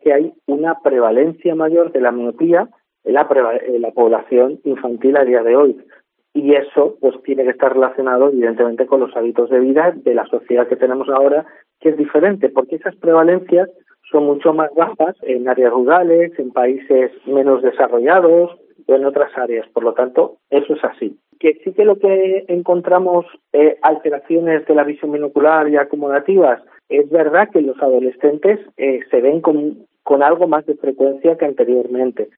que hay una prevalencia mayor de la miopía en la población infantil a día de hoy. Y eso pues tiene que estar relacionado evidentemente con los hábitos de vida de la sociedad que tenemos ahora, que es diferente, porque esas prevalencias son mucho más bajas en áreas rurales, en países menos desarrollados o en otras áreas. Por lo tanto, eso es así. Que sí que lo que encontramos alteraciones de la visión binocular y acomodativas, es verdad que los adolescentes se ven con algo más de frecuencia que anteriormente.